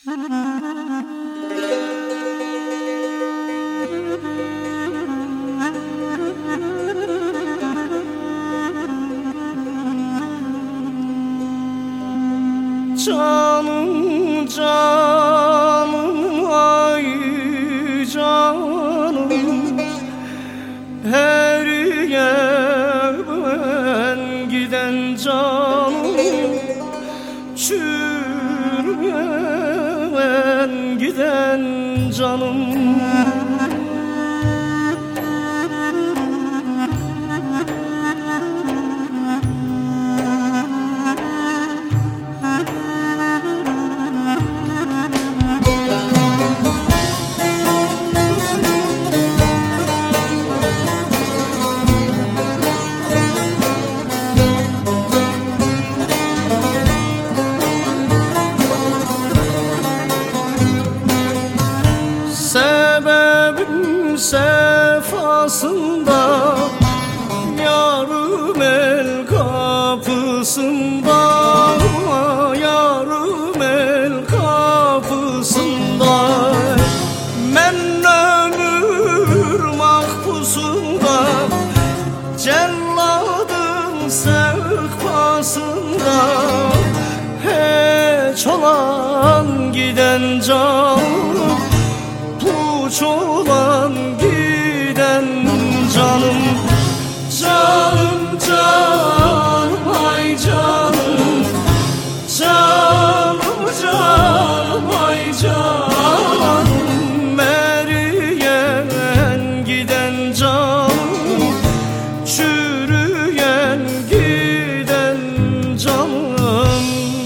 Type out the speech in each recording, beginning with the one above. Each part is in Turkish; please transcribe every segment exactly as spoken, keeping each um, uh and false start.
Canım canım ay canım, her yerden giden canım, çürüyen giden canım. Sebebim sefasında, yarım el kapısında, yarım el kapısında. Men ömür mahpusunda, celladın sehpasında, hiç olan giden can, puç olan giden canım. Canım canım ay canım, canım canım ay canım, eriyen giden canım, çürüyen giden canım.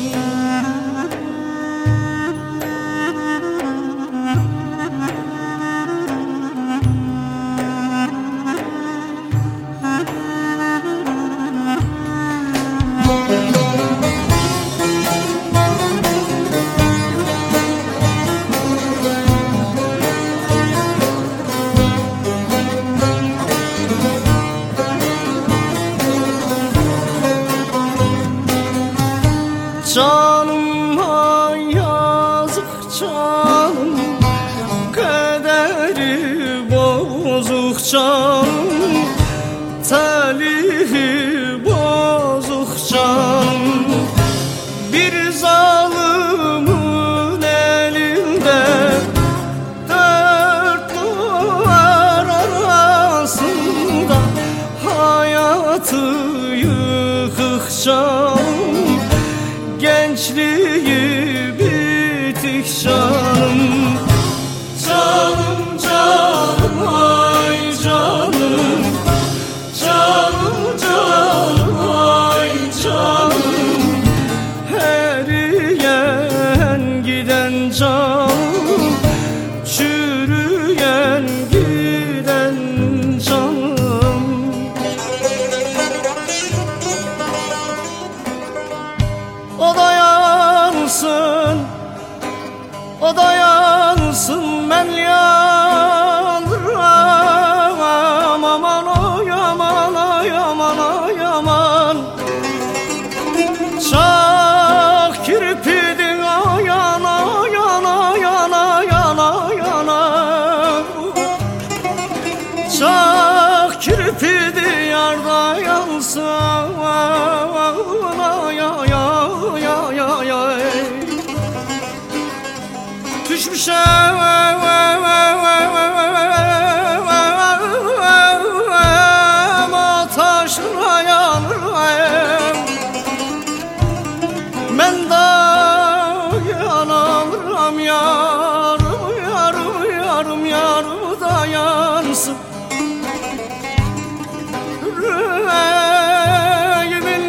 Canım ay yazık canım, kaderi bozuk canım, talihi bozuk canım. Bir zalimin elinde, dört duvar arasında, hayatı yıkık canım, gençliği bitik canım. Canım canım ay canım, canım canım ay canım, eriyen giden canım, çürüyen giden canım. O da yansın, o da yansın, ben yandıram. Aman o yaman, o yaman, o yaman. Çak kirpidin o yana, yana, yana, yana, yana. Çak kirpidi yarda yansın, ya ya ya ya ya. Düşmüşem ateşine yanırım, ben dayanamam yarım, yarım, yarım, yarım da yansın. Yüreğimin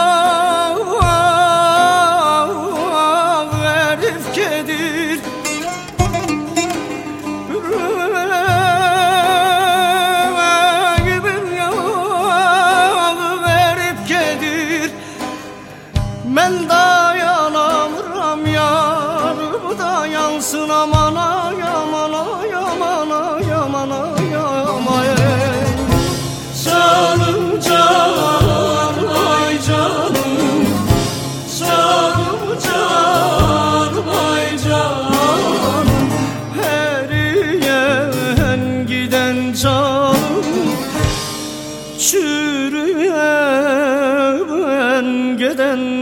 yağı verip kedir, yüreğimin yağı verip kedir, ben dayanamam yarım da yansın. Aman ay aman ay aman ay aman ay aman. Canım canım ay canım, canım canım vay canım. Eriyen giden canım, çürüyen giden